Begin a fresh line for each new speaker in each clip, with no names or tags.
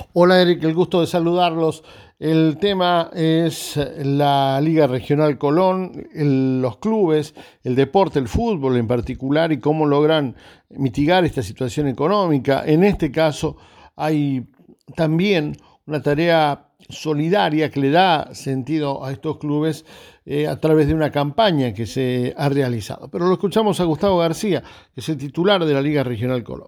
Hola Eric, el gusto de saludarlos. El tema es la Liga Regional Colón, los clubes, el deporte, el fútbol en particular y cómo logran mitigar esta situación económica. En este caso hay también una tarea solidaria que le da sentido a estos clubes a través de una campaña que se ha realizado. Pero lo escuchamos a Gustavo García, que es el titular de la Liga Regional Colón.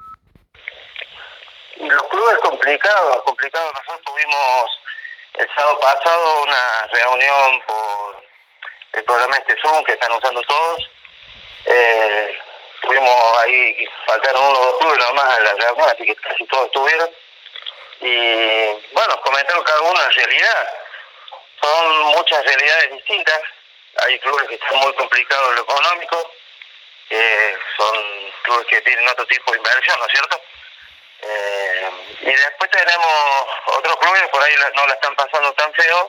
Los clubes complicados. Nosotros tuvimos el sábado pasado una reunión por el programa Zoom que están usando todos. Tuvimos ahí, faltaron uno o dos clubes nomás en la reunión, así que casi todos estuvieron. Y bueno, comentaron cada uno la realidad. Son muchas realidades distintas. Hay clubes que están muy complicados en lo económico, son clubes que tienen otro tipo de inversión, ¿no es cierto? Y después tenemos otros clubes por ahí no la están pasando tan feo,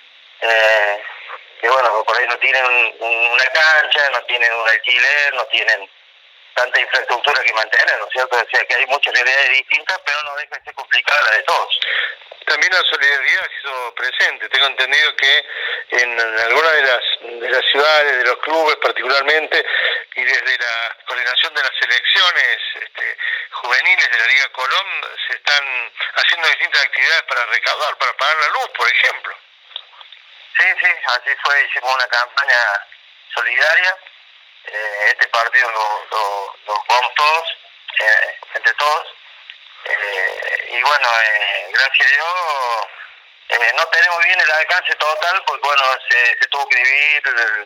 que bueno, por ahí no tienen una cancha, no tienen un alquiler, no tienen tanta infraestructura que mantener, ¿no es cierto? O sea que hay muchas realidades distintas, pero no deja de ser complicada la de todos.
También la solidaridad ha sido presente. Tengo entendido que en algunas de las ciudades, de los clubes particularmente, y desde la coordinación de las selecciones juveniles de la Liga Colón, se están haciendo distintas actividades para recaudar, para pagar la luz, por ejemplo.
Sí, así fue. Hicimos una campaña solidaria. Este partido lo jugamos todos, entre todos. Y bueno, gracias a Dios no tenemos bien el alcance total porque bueno, se tuvo que dividir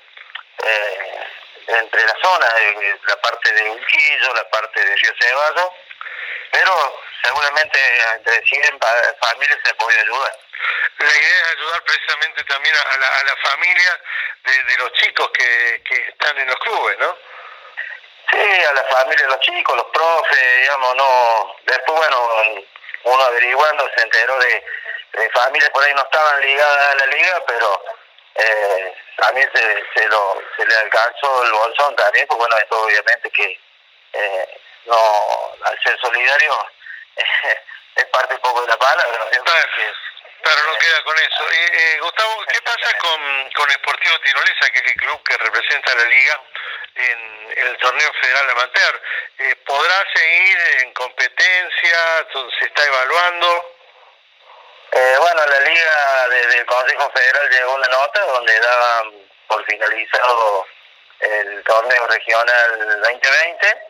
entre las zonas, la parte de Urquillo, la parte de Río Ceballos, pero seguramente entre 100 familias se ha podido ayudar.
La idea es ayudar precisamente también a la familia de los chicos que están en los clubes, ¿no?
Sí, a la familia de los chicos, los profes, digamos, no. Después, bueno, uno averiguando se enteró de familias por ahí no estaban ligadas a la liga, pero también se le alcanzó el bolsón también, pues bueno, esto obviamente que no, al ser solidario es parte un poco de la palabra, ¿no es cierto?
Pero no queda con eso. Gustavo, ¿qué pasa con Sportivo Tirolesa, que es el club que representa a la liga en el torneo federal amateur? ¿Podrá seguir en competencia? ¿Se está evaluando?
Bueno, la liga desde el Consejo Federal llegó una nota donde daban por finalizado el torneo regional 2020,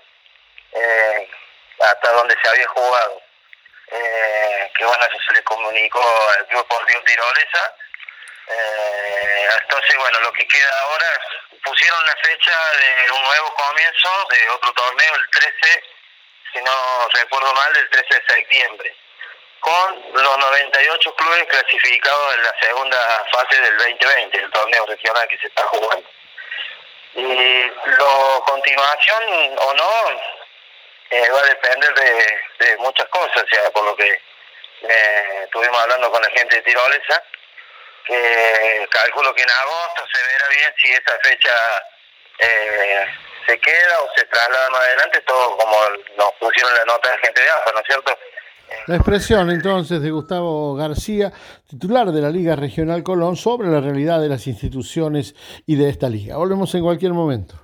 hasta donde se había jugado. Que bueno, eso se le comunicó al Club Sportivo Tirolesa. Entonces, bueno, lo que queda ahora, pusieron la fecha de un nuevo comienzo de otro torneo, el 13, si no recuerdo mal, el 13 de septiembre, con los 98 clubes clasificados en la segunda fase del 2020, el torneo regional que se está jugando. Y la continuación o no va a depender de muchas cosas, o sea, por lo que estuvimos hablando con la gente de Tirolesa, que calculo que en agosto se verá bien si esa fecha se queda o se traslada más adelante, todo como nos pusieron la nota de gente de AFA, ¿no es cierto?
La expresión entonces de Gustavo García, titular de la Liga Regional Colón, sobre la realidad de las instituciones y de esta liga. Volvemos en cualquier momento.